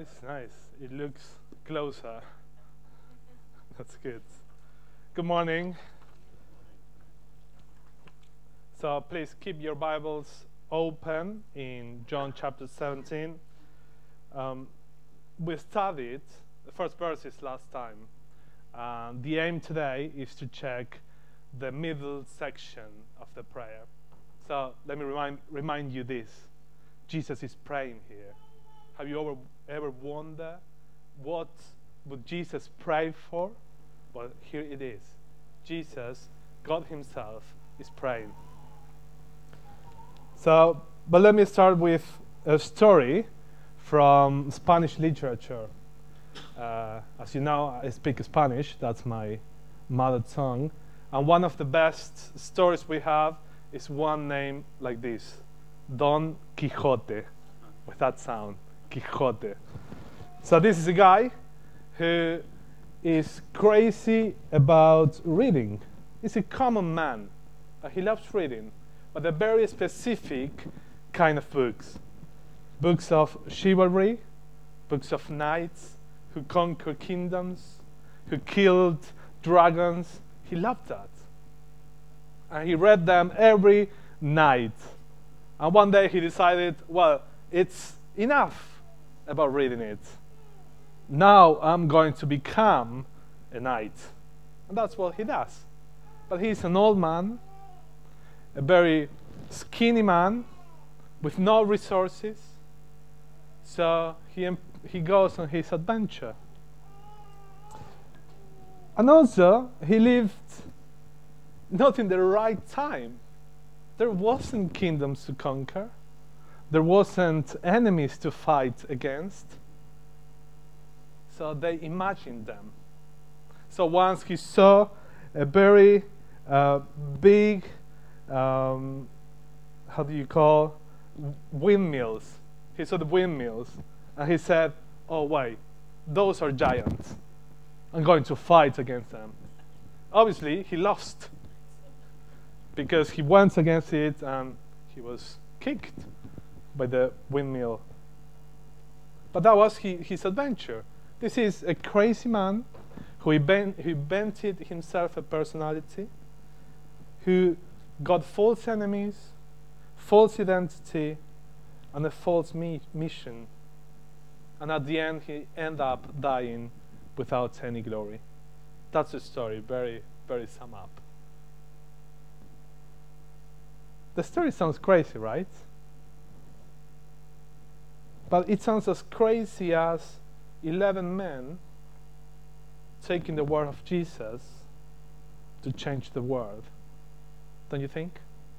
it's nice. It looks closer. That's good. Good morning. So please keep your Bibles open in John chapter 17. We studied the first verses last time. The aim today is to check the middle section of the prayer. So let me remind you this. Jesus is praying here. Have you ever wondered what would Jesus pray for? Well, here it is. Jesus, God himself, is praying. So, but let me start with a story from Spanish literature. As you know, I speak Spanish. That's my mother tongue. And one of the best stories we have is one named like this, Don Quixote, with that sound, Quixote. So this is a guy who is crazy about reading. He's a common man, but he loves reading, but a very specific kind of books. Books of chivalry, books of knights who conquer kingdoms, who killed dragons. He loved that. And he read them every night. And one day he decided, well, it's enough about reading it. Now I'm going to become a knight. And that's what he does. But he's an old man, a very skinny man, with no resources. So he goes on his adventure. And also, he lived not in the right time. There wasn't kingdoms to conquer. There wasn't enemies to fight against. So they imagined them. So once he saw a very big, windmills. He saw the windmills, and he said, oh wait, those are giants. I'm going to fight against them. Obviously, he lost, because he went against it and he was kicked by the windmill. But that was his adventure. This is a crazy man who invented himself a personality, who got false enemies, false identity, and a false mission. And at the end, he ended up dying without any glory. That's the story, very, very sum up. The story sounds crazy, right? But it sounds as crazy as 11 men taking the word of Jesus to change the world. Don't you think?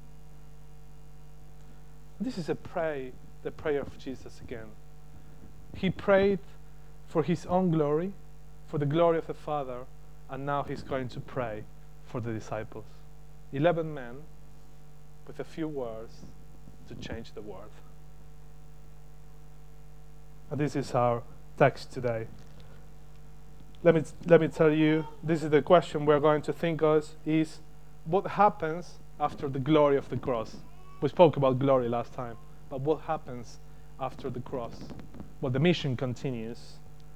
This is the prayer of Jesus again. He prayed for his own glory, for the glory of the Father, and now he's going to pray for the disciples. 11 men with a few words to change the world. And this is our text today. Let me tell you, this is the question we're going to think of, is what happens after the glory of the cross? We spoke about glory last time, but what happens after the cross? Well, the mission continues.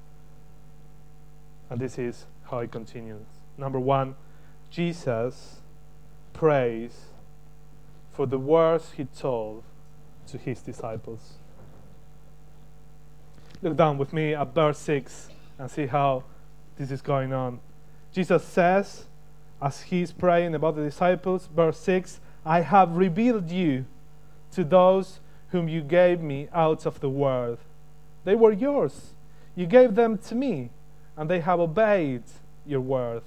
And this is how it continues. Number one, Jesus prays for the words he told to his disciples. Look down with me at verse 6 and see how this is going on. Jesus says, as he's praying about the disciples, verse 6, I have revealed you to those whom you gave me out of the world. They were yours. You gave them to me, and they have obeyed your word.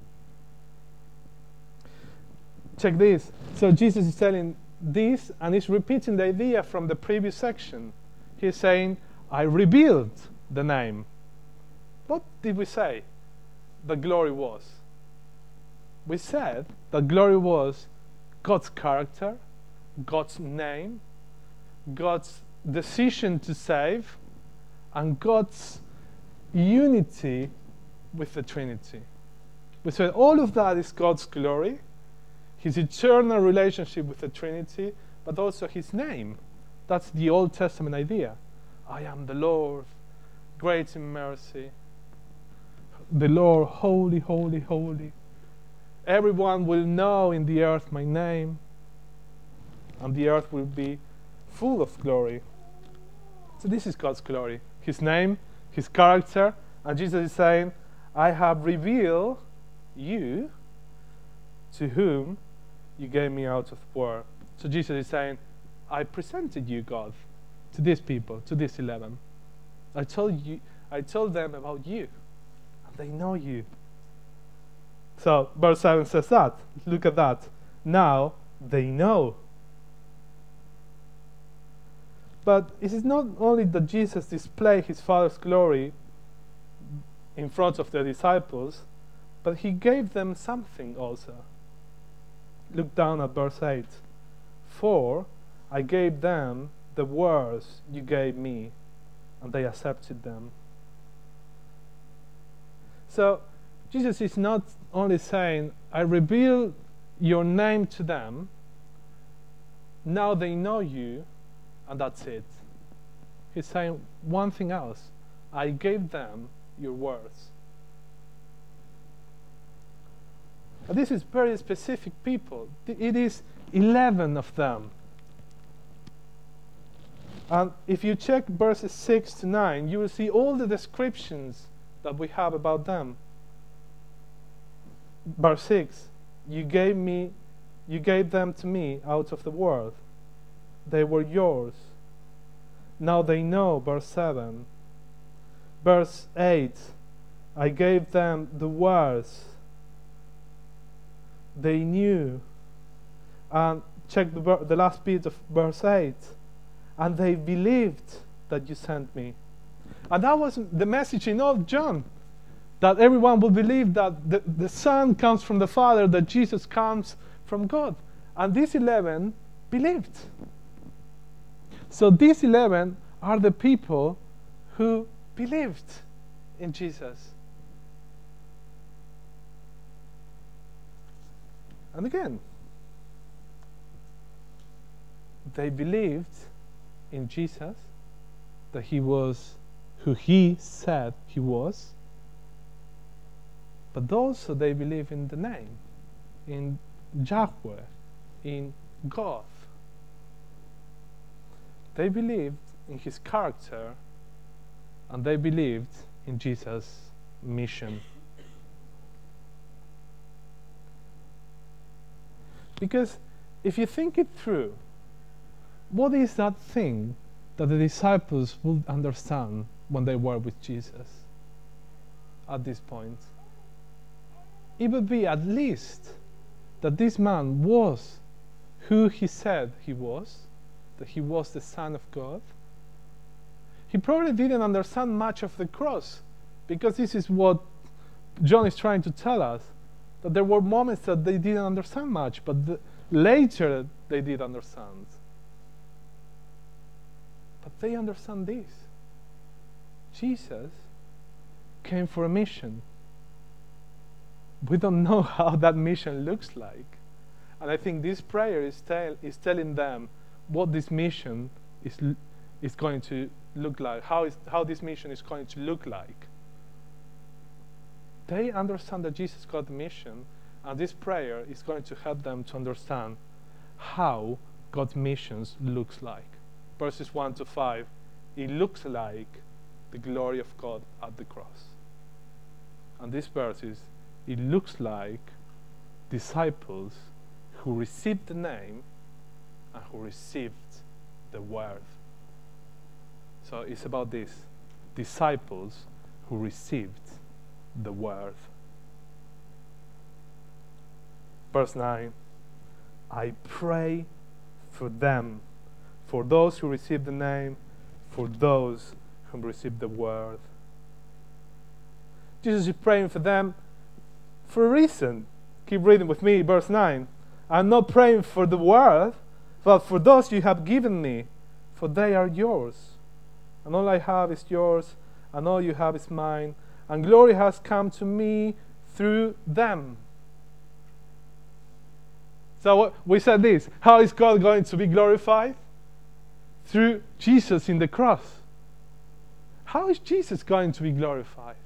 Check this. So Jesus is telling this, and he's repeating the idea from the previous section. He's saying, I revealed the name. What did we say the glory was? We said that glory was God's character, God's name, God's decision to save, and God's unity with the Trinity. We said all of that is God's glory, his eternal relationship with the Trinity, but also his name. That's the Old Testament idea. I am the Lord, great in mercy. The Lord, holy, holy, holy. Everyone will know in the earth my name, and the earth will be full of glory. So this is God's glory. His name, His character, and Jesus is saying, I have revealed you to whom you gave me out of the world. So Jesus is saying, I presented you, God, to these people, to these 11. I told them about you, and they know you. So verse 7 says that. Look at that. Now they know. But it is not only that Jesus displayed His Father's glory in front of the disciples, but He gave them something also. Look down at verse 8. For I gave them the words you gave me, and they accepted them. So Jesus is not only saying, I reveal your name to them, now they know you, and that's it. He's saying one thing else. I gave them your words. And this is very specific people. It is 11 of them. And if you check verses 6 to 9, you will see all the descriptions that we have about them. Verse 6, you gave them to me out of the world. They were yours. Now they know. Verse 7. Verse 8, I gave them the words. They knew. And check the last bit of verse 8. And they believed that you sent me. And that was the message in all John. That everyone will believe that the Son comes from the Father, that Jesus comes from God. And these 11 believed. So these 11 are the people who believed in Jesus. And again, they believed in Jesus, that He was who He said He was. But also they believe in the name, in Yahweh, in God. They believed in His character, and they believed in Jesus' mission. Because if you think it through, what is that thing that the disciples would understand when they were with Jesus at this point? It would be at least that this man was who He said He was, that He was the Son of God. He probably didn't understand much of the cross, because this is what John is trying to tell us, that there were moments that they didn't understand much, but later they did understand. But they understand this. Jesus came for a mission. We don't know how that mission looks like. And I think this prayer is telling them what this mission is going to look like, how this mission is going to look like. They understand that Jesus got the mission, and this prayer is going to help them to understand how God's missions looks like. Verses 1 to 5, it looks like the glory of God at the cross. And these verses, it looks like disciples who received the name and who received the word. So it's about this, disciples who received the word. Verse 9, I pray for them, for those who receive the name, for those who receive the word. Jesus is praying for them for a reason. Keep reading with me, verse 9. I'm not praying for the word, but for those you have given me, for they are yours. And all I have is yours, and all you have is mine, and glory has come to me through them. So we said this, how is God going to be glorified? Through Jesus in the cross. How is Jesus going to be glorified?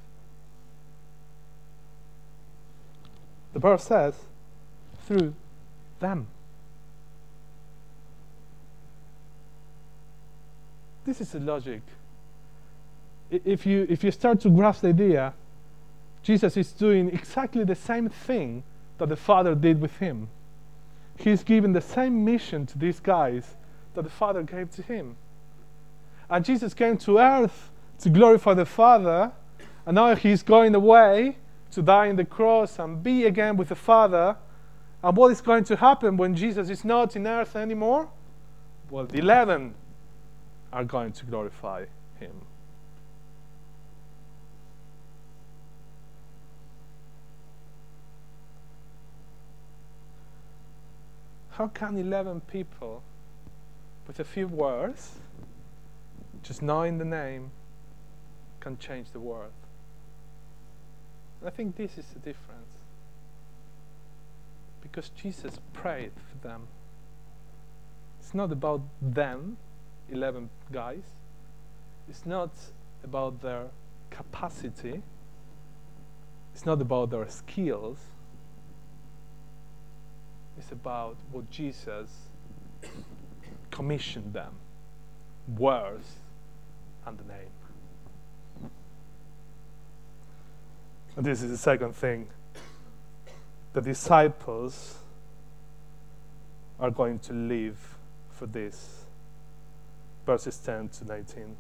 The verse says, through them. This is the logic. If you start to grasp the idea, Jesus is doing exactly the same thing that the Father did with him. He's given the same mission to these guys that the Father gave to him. And Jesus came to earth to glorify the Father, and now he's going away to die on the cross and be again with the Father. And what is going to happen when Jesus is not in earth anymore? Well, the 11 are going to glorify him. How can 11 people, with a few words, just knowing the name, can change the world? And I think this is the difference. Because Jesus prayed for them. It's not about them, 11 guys. It's not about their capacity. It's not about their skills. It's about what Jesus commissioned them. Words and the name. And this is the second thing. The disciples are going to live for this. Verses 10 to 19.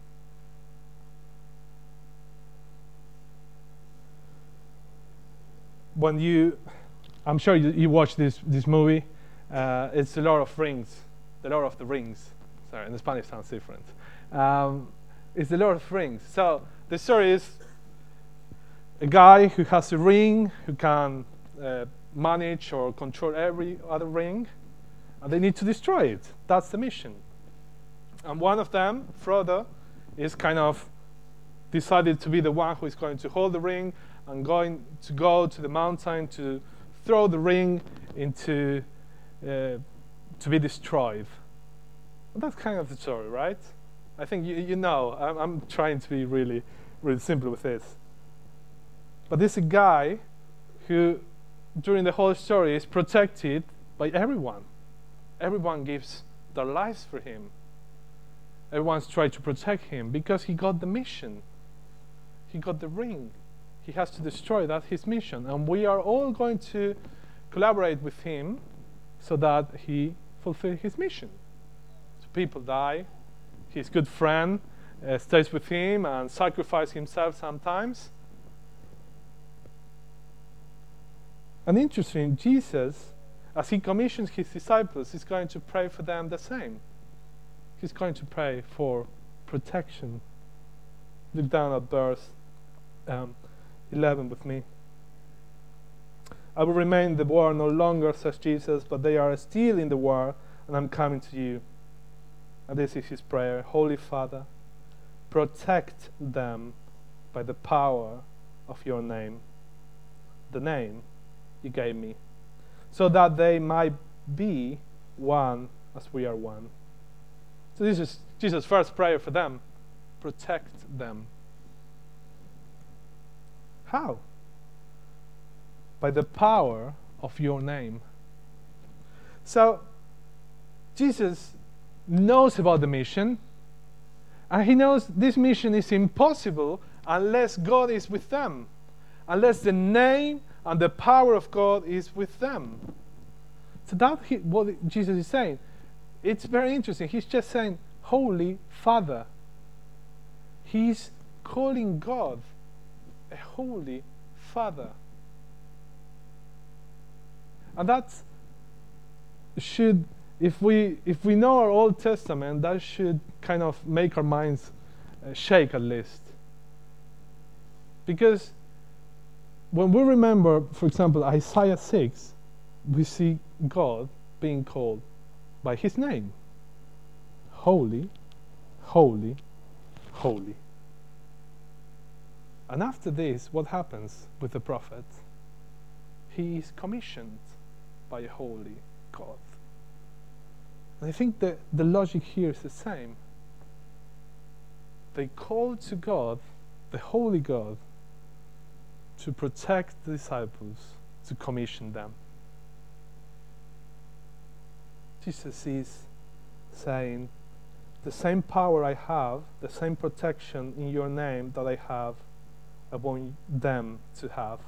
I'm sure you watched this movie. It's The Lord of Rings. The Lord of the Rings. Sorry, in Spanish sounds different. It's The Lord of Rings. So the story is a guy who has a ring, who can manage or control every other ring, and they need to destroy it. That's the mission. And one of them, Frodo, is kind of decided to be the one who is going to hold the ring and going to go to the mountain to throw the ring into to be destroyed. And that's kind of the story, right? I think you know. I'm trying to be really, really simple with this. But this is a guy who, during the whole story, is protected by everyone. Everyone gives their lives for him. Everyone's tried to protect him because he got the mission. He got the ring. He has to destroy that, his mission. And we are all going to collaborate with him so that he fulfill his mission. So people die. His good friend stays with him and sacrifices himself sometimes. And interesting, Jesus, as he commissions his disciples, is going to pray for them the same. He's going to pray for protection. Look down at verse 11 with me. I will remain in the war no longer, says Jesus, but they are still in the war, and I'm coming to you. And this is his prayer. Holy Father, protect them by the power of your name, the name you gave me, so that they might be one as we are one. So this is Jesus' first prayer for them. Protect them. How? By the power of your name. So Jesus knows about the mission, and he knows this mission is impossible unless God is with them, unless the name and the power of God is with them. So that's what Jesus is saying. It's very interesting. He's just saying, Holy Father. He's calling God a Holy Father. And that should, if we know our Old Testament, that should kind of make our minds shake at least. Because when we remember, for example, Isaiah 6, we see God being called by his name. Holy, holy, holy. And after this, what happens with the prophet? He is commissioned by a holy God. And I think the logic here is the same. The they called to God, the Holy God, to protect the disciples, to commission them. Jesus is saying, the same power I have, the same protection in your name that I have, I want them to have.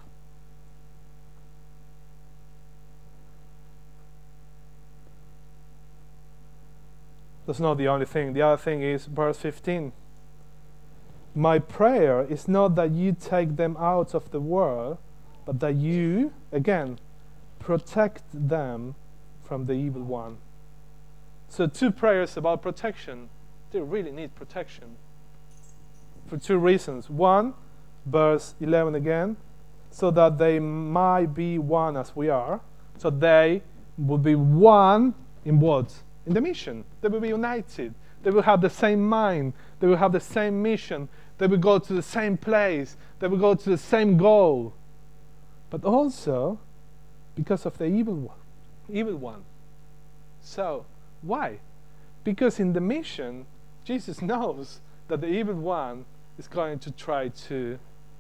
That's not the only thing. The other thing is verse 15. My prayer is not that you take them out of the world, but that you, again, protect them from the evil one. So 2 prayers about protection. They really need protection. For 2 reasons. One, verse 11 again, so that they might be one as we are. So they will be one in what? In the mission. They will be united. They will have the same mind. They will have the same mission. They will go to the same place. They will go to the same goal. But also because of the evil one. So, why? Because in the mission, Jesus knows that the evil one is going to try to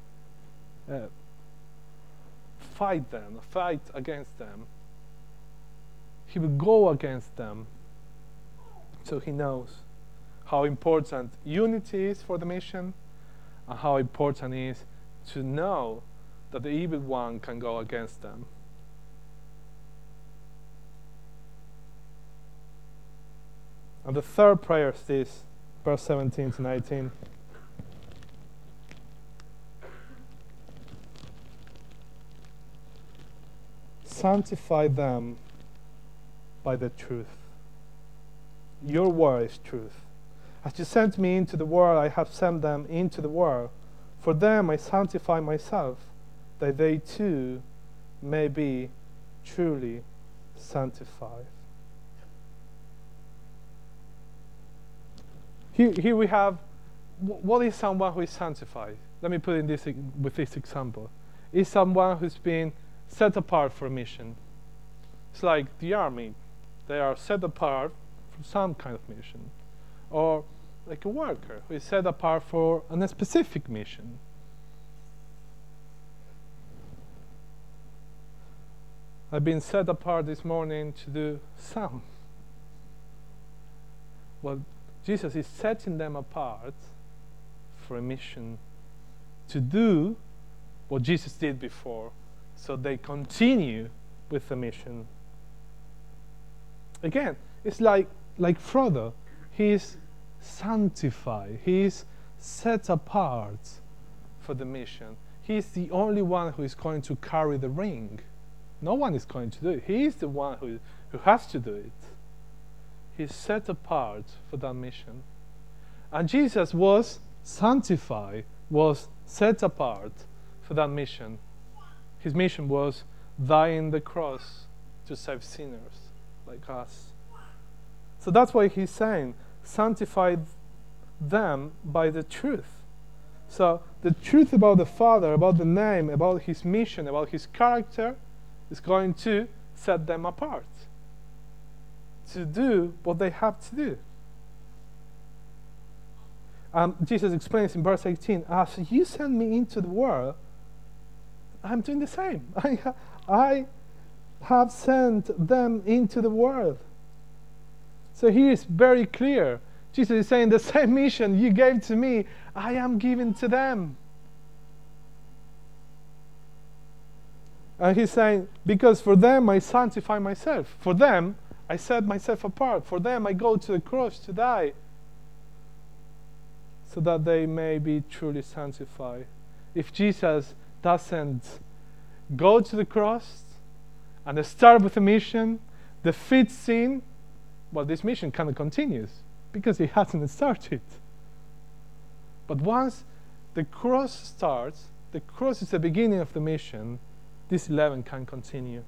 fight against them. He will go against them. So he knows how important unity is for the mission, and how important it is to know that the evil one can go against them. And the third prayer is this, verse 17 to 19. Sanctify them by the truth. Your word is truth. As you sent me into the world, I have sent them into the world. For them I sanctify myself, that they too may be truly sanctified. Here we have, what is someone who is sanctified? Let me put it with this example. Is someone who's been set apart for a mission. It's like the army. They are set apart for some kind of mission. Or like a worker who is set apart for a specific mission. I've been set apart this morning to do some. Well, Jesus is setting them apart for a mission to do what Jesus did before, so they continue with the mission. Again, it's like Frodo. He is sanctified. He is set apart for the mission. He is the only one who is going to carry the ring. No one is going to do it. He is the one who has to do it. He is set apart for that mission. And Jesus was sanctified, was set apart for that mission. His mission was die on the cross to save sinners like us. So that's why he's saying, sanctify them by the truth. So the truth about the Father, about the name, about his mission, about his character is going to set them apart to do what they have to do. Jesus explains in verse 18, as you send me into the world, I'm doing the same. I have sent them into the world. So here is very clear. Jesus is saying the same mission you gave to me, I am giving to them. And he's saying, because for them I sanctify myself. For them I set myself apart. For them I go to the cross to die, so that they may be truly sanctified. If Jesus doesn't go to the cross and start with a mission, defeat sin, well, this mission kind of continues because he hasn't started. But once the cross starts, the cross is the beginning of the mission, this 11 can continue.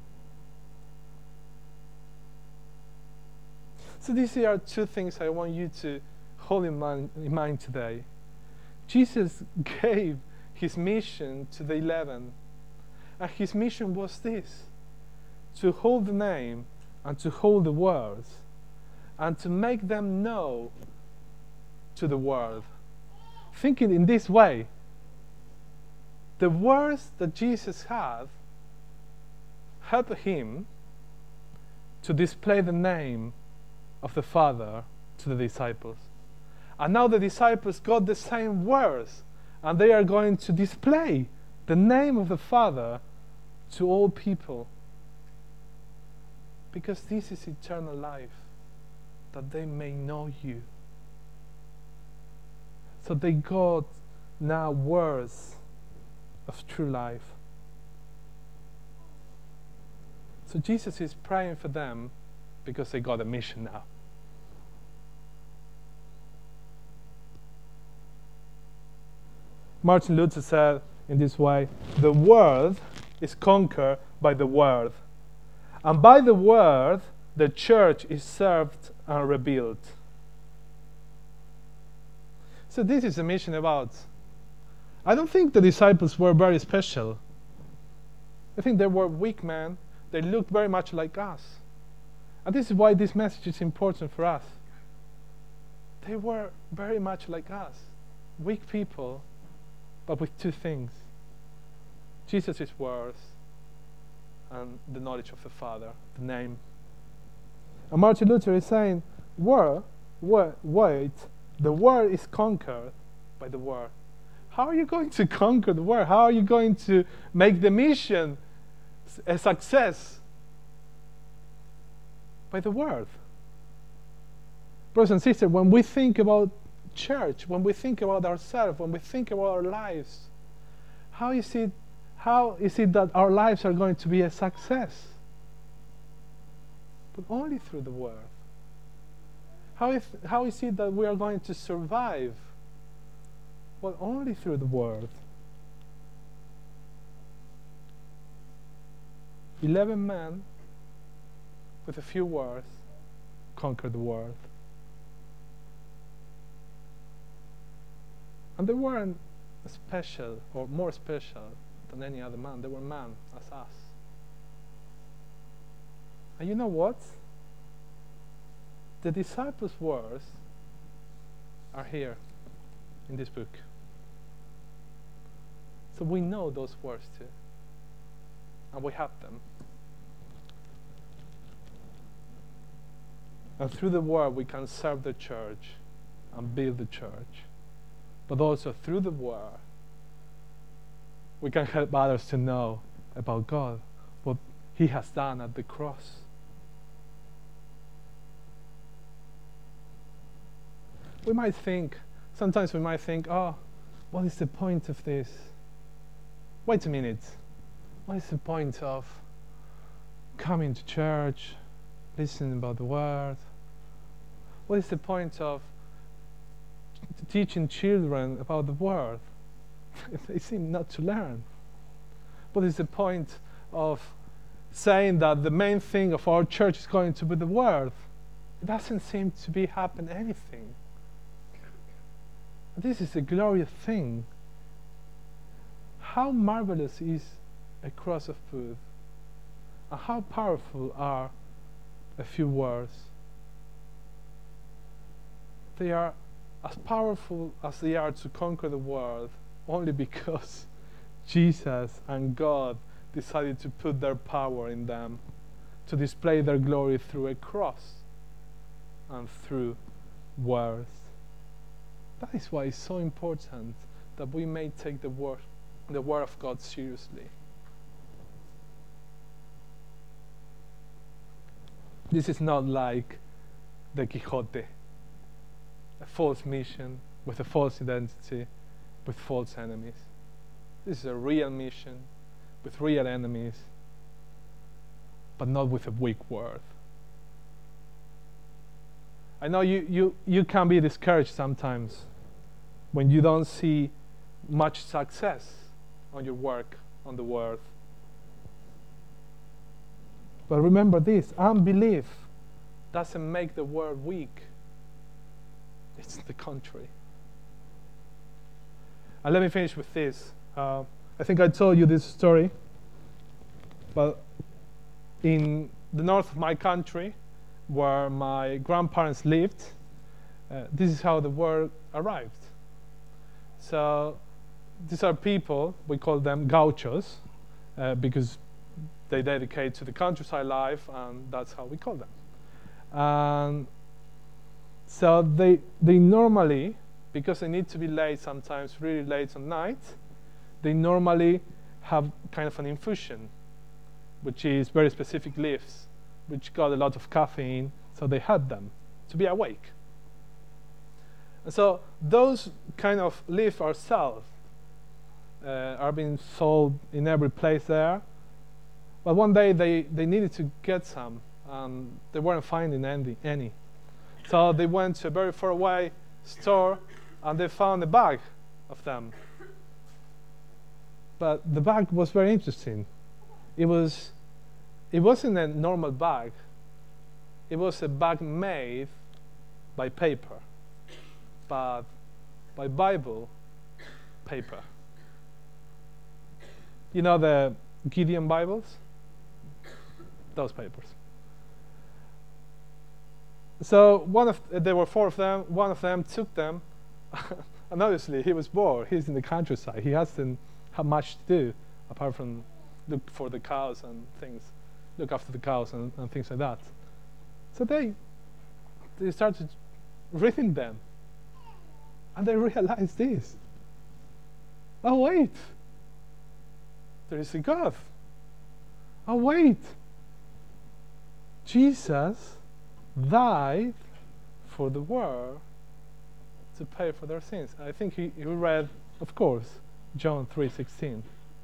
So these are two things I want you to hold in mind today. Jesus gave his mission to the 11. And his mission was this: to hold the name and to hold the words and to make them know to the world. thinking in this way. The words that Jesus had helped him to display the name of the Father to the disciples. And now the disciples got the same words, and they are going to display the name of the Father to all people. Because this is eternal life, that they may know you. So they got now words of true life. So Jesus is praying for them because they got a mission now. Martin Luther said in this way, the world is conquered by the word. And by the word, the church is served and rebuilt. So this is the mission about. I don't think the disciples were very special. I think they were weak men. They looked very much like us. And this is why this message is important for us. They were very much like us. Weak people, but with two things. Jesus' words and the knowledge of the Father, the name. And Martin Luther is saying, wait, the word is conquered by the word. How are you going to conquer the word? How are you going to make the mission a success? By the word. Brothers and sisters, when we think about church, when we think about ourselves, when we think about our lives, how is it that our lives are going to be a success? But only through the word. How is it that we are going to survive? Well, only through the word. 11 men with a few words conquered the world. And they weren't special or more special than any other man. They were men as us. And you know what? The disciples' words are here in this book. So we know those words too. And we have them. And through the word we can serve the church and build the church. But also through the word we can help others to know about God, what He has done at the cross. Sometimes we might think, oh, what is the point of this? Wait a minute. What is the point of coming to church, listening about the word? What is the point of teaching children about the word? They seem not to learn. What is the point of saying that the main thing of our church is going to be the word? It doesn't seem to be happen anything. This is a glorious thing. How marvelous is a cross of food, and how powerful are a few words. They are as powerful as they are to conquer the world only because Jesus and God decided to put their power in them, to display their glory through a cross and through words. That is why it's so important that we may take the word of God seriously. This is not like the Quixote, a false mission with a false identity, with false enemies. This is a real mission with real enemies, but not with a weak word. I know you can be discouraged sometimes when you don't see much success on your work, on the word. But remember this, unbelief doesn't make the word weak. It's the contrary. And let me finish with this. I think I told you this story, but in the north of my country, where my grandparents lived, this is how the word arrived. So these are people, we call them gauchos, because they dedicate to the countryside life, and that's how we call them. And so they normally, because they need to be late sometimes, really late at night, they normally have kind of an infusion, which is very specific leaves, which got a lot of caffeine, so they had them to be awake. And so those kind of leaves are sold, are being sold in every place there. But one day they needed to get some, and they weren't finding any. So they went to a very far away store, and they found a bag of them. But the bag was very interesting. It wasn't a normal bag. It was a bag made by paper, but by Bible paper. You know the Gideon Bibles? Those papers. So there were 4 of them. One of them took them, and obviously he was bored. He's in the countryside. He hasn't had much to do apart from look for the cows and things, look after the cows and things like that. So they started reading them, and they realized this. Oh wait, there is a God. Oh wait, Jesus died for the world to pay for their sins. I think he read, of course, John 3:16.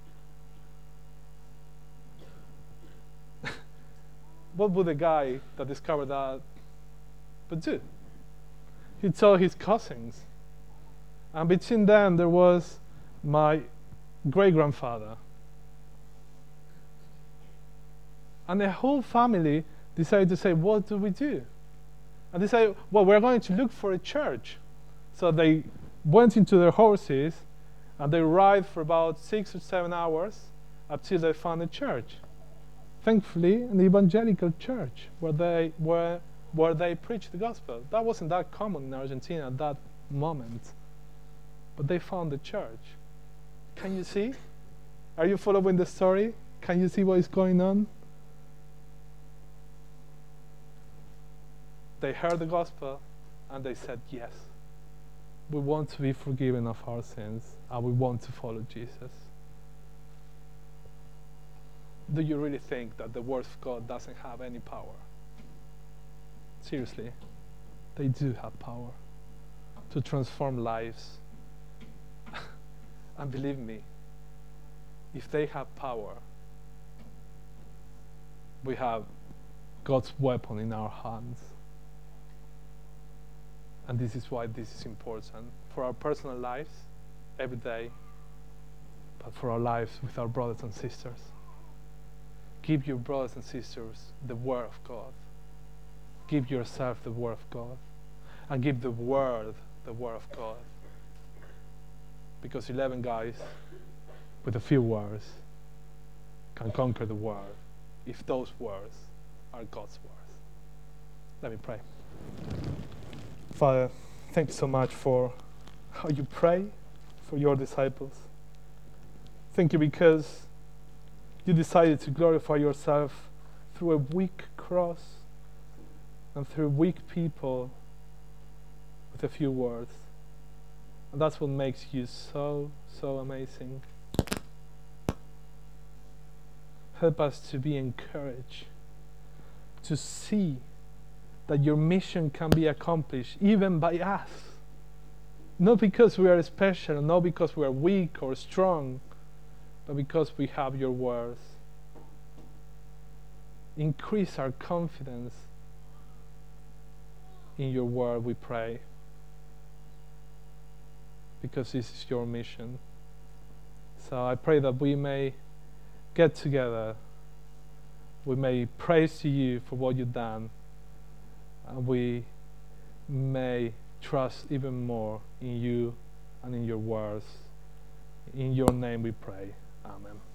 What would the guy that discovered that would do? He told his cousins, and between them there was my great-grandfather. And the whole family decided to say, what do we do? And they said, well, we're going to look for a church. So they went into their horses, and they ride for about 6 or 7 hours until they found a church. Thankfully, an evangelical church where they preached the gospel. That wasn't that common in Argentina at that moment. But they found the church. Can you see? Are you following the story? Can you see what is going on? They heard the gospel, and they said, yes, we want to be forgiven of our sins, and we want to follow Jesus. Do you really think that the Word of God doesn't have any power? Seriously, they do have power to transform lives. And believe me, if they have power, we have God's weapon in our hands. And this is why this is important for our personal lives every day, but for our lives with our brothers and sisters. Give your brothers and sisters the Word of God. Give yourself the Word of God. And give the world the Word of God. Because 11 guys with a few words can conquer the world if those words are God's words. Let me pray. Father, thank you so much for how you pray for your disciples. Thank you because you decided to glorify yourself through a weak cross and through weak people with a few words. And that's what makes you so, so amazing. Help us to be encouraged, to see that your mission can be accomplished even by us. Not because we are special, not because we are weak or strong, but because we have your words. Increase our confidence in your word, we pray, because this is your mission. So I pray that we may get together, we may praise you for what you've done, and we may trust even more in you and in your words. In your name we pray. Amen.